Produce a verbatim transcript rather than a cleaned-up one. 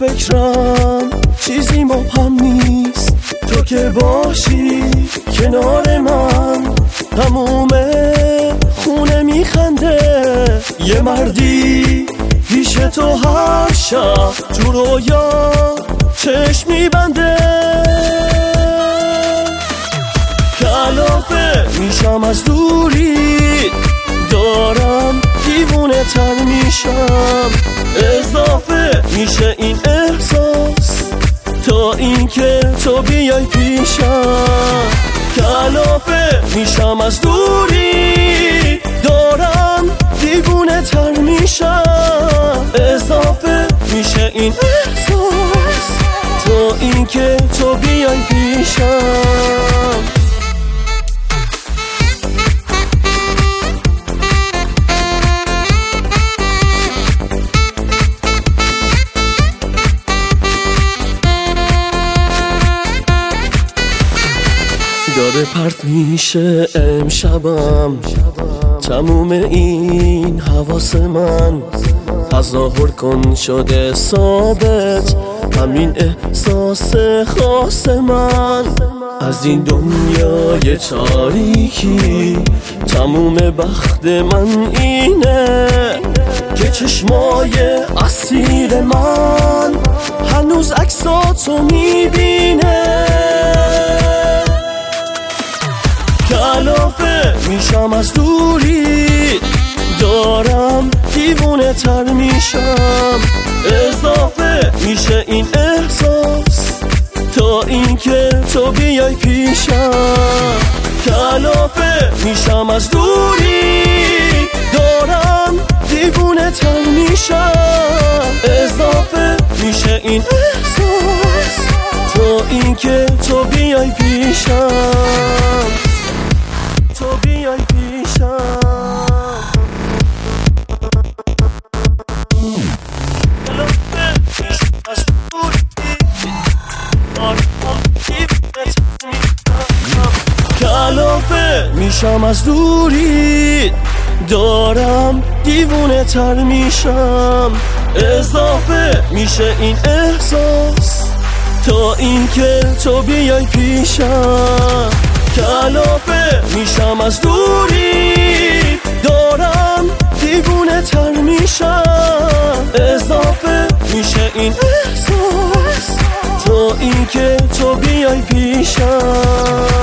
فکرم چیزی مبهم نیست، تو که باشی کنار من تموم خونه میخنده. یه مردی پیش تو هر شب تو رویا چشم میبنده. کلافه میشم از دوری، دارم دیوونه تر میشم. اضافه میشه این احساس تا اینکه تو بیای پیشم. کلافه میشم از دوری، دارم دیوونه تر میشم. اضافه میشه این احساس تا اینکه تو بیای پیشم. داره پرت میشه امشبم تموم این حواس من. تظاهر کن شده ثابت همین احساس خاص من. از این دنیای تاریکی تموم بخت من اینه که چشمای اسیر من هنوز عکساتو میبینه. کلافه میشم از دوری، دارم دیوونه تر میشم. اضافه میشه این احساس تا اینکه تو بیای پیشم. کلافه میشم از دوری، دارم دیوونه تر میشم. اضافه میشه این احساس تا اینکه تو بیای پیشم. تو بیای پیشم. کلافه میشم از دوری، دارم دیوونه تر میشم. اضافه میشه این احساس تا اینکه تو بیای پیشم. کلافه میشم از دوری، دارم دیوونه تر میشم. اضافه میشه این احساس تا اینکه تو بیای پیشم.